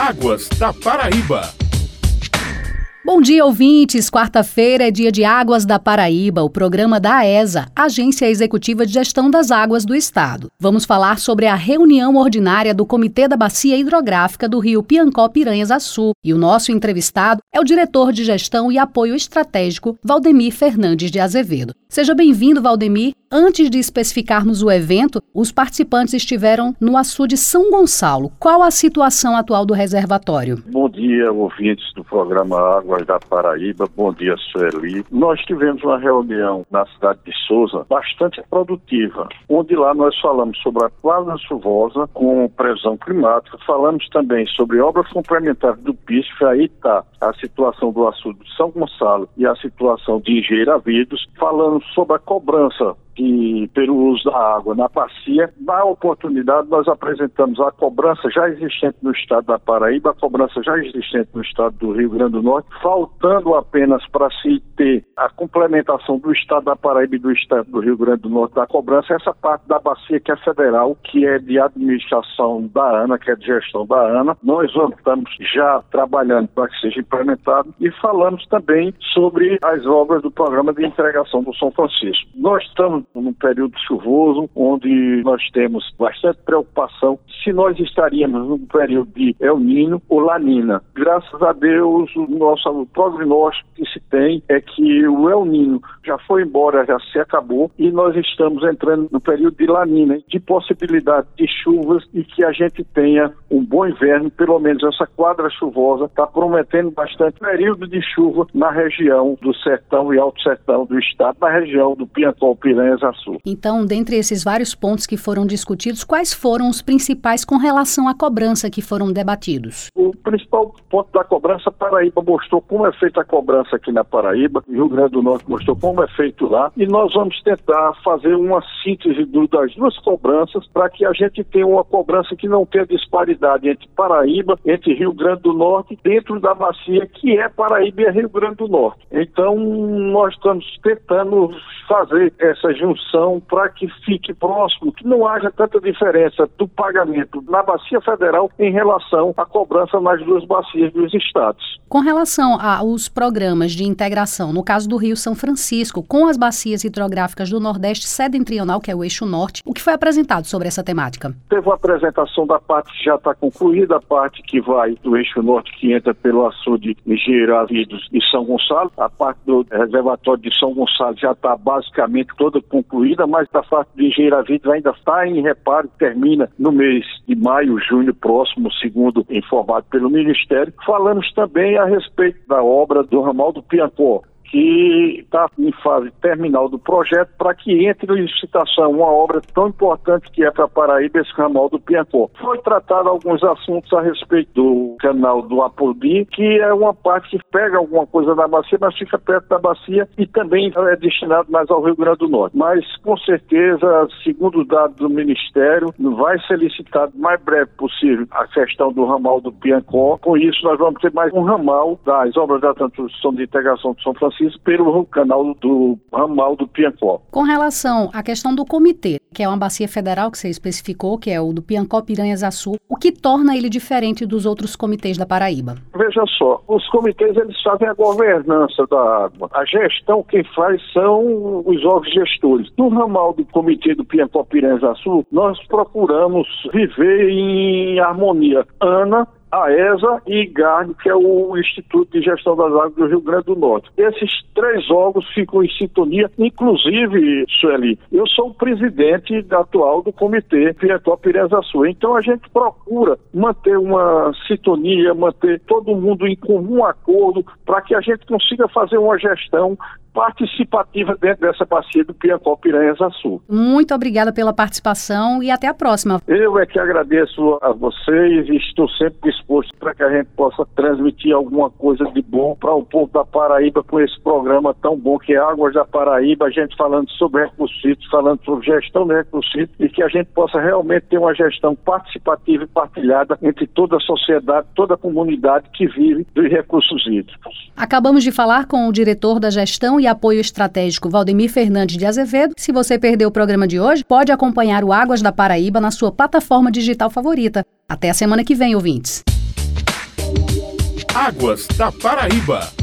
Águas da Paraíba. Bom dia, ouvintes! Quarta-feira é dia de Águas da Paraíba, o programa da AESA, Agência Executiva de Gestão das Águas do Estado. Vamos falar sobre a reunião ordinária do Comitê da Bacia Hidrográfica do Rio Piancó-Piranhas-Açu. E o nosso entrevistado é o diretor de Gestão e Apoio Estratégico, Valdemir Fernandes de Azevedo. Seja bem-vindo, Valdemir. Antes de especificarmos o evento, os participantes estiveram no Açu de São Gonçalo. Qual a situação atual do reservatório? Bom dia, ouvintes do programa Águas da Paraíba. Bom dia, Sueli. Nós tivemos uma reunião na cidade de Souza bastante produtiva, onde lá nós falamos sobre a quadra chuvosa com previsão climática, falamos também sobre obras complementares do PISF, aí está a situação do Açu de São Gonçalo e a situação de Engeiravidos, falamos sobre a cobrança pelo uso da água na bacia. Na oportunidade, nós apresentamos a cobrança já existente no estado da Paraíba, a cobrança já existente no estado do Rio Grande do Norte, faltando apenas para se ter a complementação do estado da Paraíba e do estado do Rio Grande do Norte da cobrança, essa parte da bacia que é federal, que é de administração da ANA, que é de gestão da ANA. Nós estamos já trabalhando para que seja implementado e falamos também sobre as obras do programa de integração do São Francisco. Nós estamos num período chuvoso, onde nós temos bastante preocupação se nós estaríamos num período de El Niño ou La Nina. Graças a Deus, o nosso prognóstico que se tem é que o El Niño já foi embora, já se acabou, e nós estamos entrando no período de La Nina, de possibilidade de chuvas e que a gente tenha um bom inverno. Pelo menos essa quadra chuvosa está prometendo bastante período de chuva na região do Sertão e Alto Sertão do estado, na região do Piancó-Piranhas-Açu. Então, dentre esses vários pontos que foram discutidos, quais foram os principais com relação à cobrança que foram debatidos? O principal ponto da cobrança, a Paraíba mostrou como é feita a cobrança aqui na Paraíba, o Rio Grande do Norte mostrou como é feito lá, e nós vamos tentar fazer uma síntese das duas cobranças para que a gente tenha uma cobrança que não tenha disparidade entre Paraíba, entre Rio Grande do Norte, dentro da bacia que é Paraíba e Rio Grande do Norte. Então, nós estamos tentando fazer essa junção para que fique próximo, que não haja tanta diferença do pagamento na bacia federal em relação à cobrança nas duas bacias dos estados. Com relação aos programas de integração, no caso do Rio São Francisco, com as bacias hidrográficas do Nordeste Setentrional, que é o eixo norte, o que foi apresentado sobre essa temática? Teve uma apresentação da parte que já está concluída, a parte que vai do eixo norte, que entra pelo Açu de Engeiravidos e São Gonçalo. A parte do reservatório de São Gonçalo já está basicamente toda concluída, mas a parte de Engeiravidos ainda está em reparo, termina no mês de maio, junho próximo, segundo informado pelo Ministério. Falamos também a respeito da obra do ramal do Piancó, que está em fase terminal do projeto, para que entre em licitação uma obra tão importante que é para Paraíba, esse ramal do Piancó. Foi tratado alguns assuntos a respeito do canal do Apodi, que é uma parte que pega alguma coisa da bacia, mas fica perto da bacia e também é destinado mais ao Rio Grande do Norte. Mas, com certeza, segundo os dados do Ministério, vai ser licitado o mais breve possível a questão do ramal do Piancó. Com isso, nós vamos ter mais um ramal das obras da Transição de Integração de São Francisco pelo canal do ramal do Piancó. Com relação à questão do comitê, que é uma bacia federal que você especificou, que é o do Piancó-Piranhas-Açu, o que torna ele diferente dos outros comitês da Paraíba? Veja só, os comitês eles fazem a governança da água. A gestão quem faz são os órgãos gestores. No ramal do comitê do Piancó-Piranhas-Açu, nós procuramos viver em harmonia. ANA, AESA e IGARD, que é o Instituto de Gestão das Águas do Rio Grande do Norte. Esses três órgãos ficam em sintonia, inclusive, Sueli, eu sou o presidente atual do Comitê Piancó-Piranhas-Açu. Então a gente procura manter uma sintonia, manter todo mundo em comum acordo para que a gente consiga fazer uma gestão participativa dentro dessa bacia do Piancó-Piranhas-Açu. Muito obrigada pela participação e até a próxima. Eu é que agradeço a vocês e estou sempre disposto para que a gente possa transmitir alguma coisa de bom para o povo da Paraíba com esse programa tão bom que é Águas da Paraíba, a gente falando sobre recursos hídricos, falando sobre gestão de recursos hídricos e que a gente possa realmente ter uma gestão participativa e partilhada entre toda a sociedade, toda a comunidade que vive dos recursos hídricos. Acabamos de falar com o diretor da Gestão e Apoio Estratégico, Valdemir Fernandes de Azevedo. Se você perdeu o programa de hoje, pode acompanhar o Águas da Paraíba na sua plataforma digital favorita. Até a semana que vem, ouvintes. Águas da Paraíba.